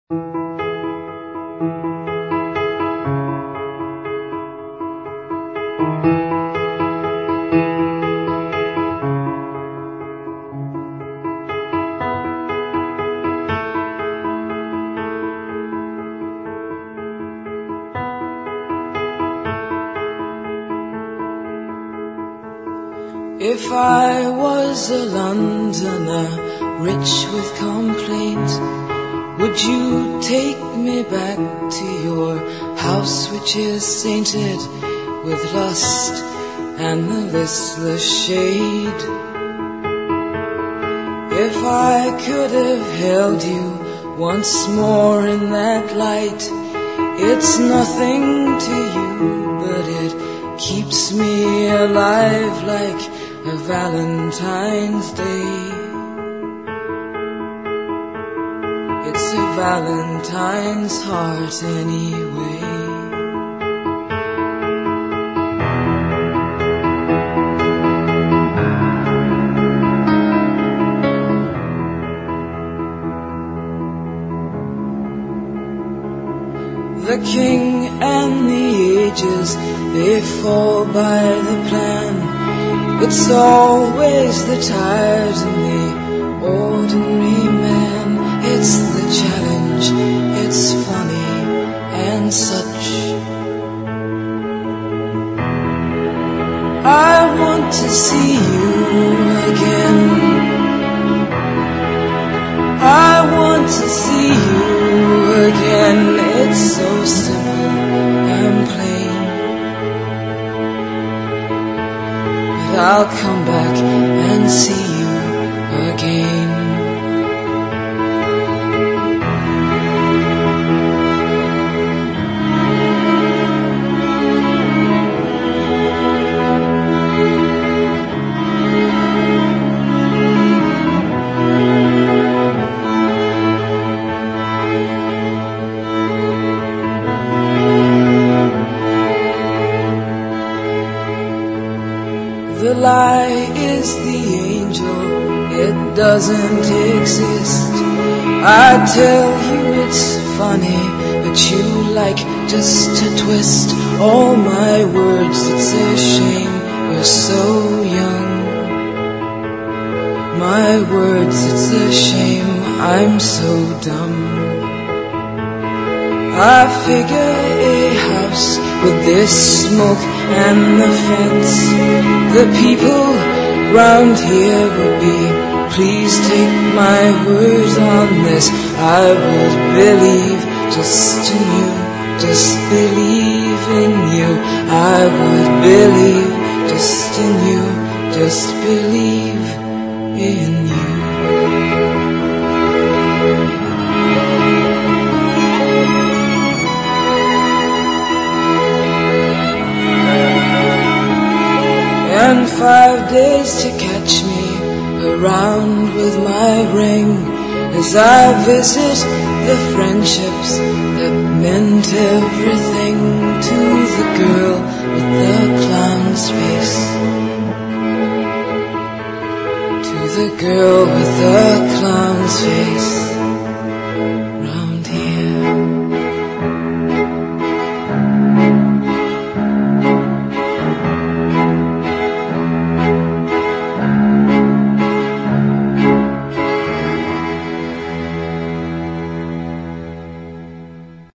If I was a Londoner, rich with complaint, would you take me back to your house which is sainted with lust and the listless shade? If I could have held you once more in that light, it's nothing to you, but it keeps me alive like a Valentine's Day. It's a Valentine's heart anyway. The king and the ages, they fall by the plan. It's always the tired and the ordinary man. It's the challenge, it's funny and such. I want to see you again. I want to see you again. It's so simple and plain. I'll come back and see you again. The lie is the angel, it doesn't exist. I tell you it's funny, but you like just to twist all my words. It's a shame we're so young. My words, it's a shame I'm so dumb. I figure a house with this smoke and the fence, the people round here would be, please take my word on this. I would believe just in you, just believe in you. I would believe just in you, just believe in you. And 5 days to catch me around with my ring, as I visit the friendships that meant everything to the girl with the clown's face. To the girl with the clown's face.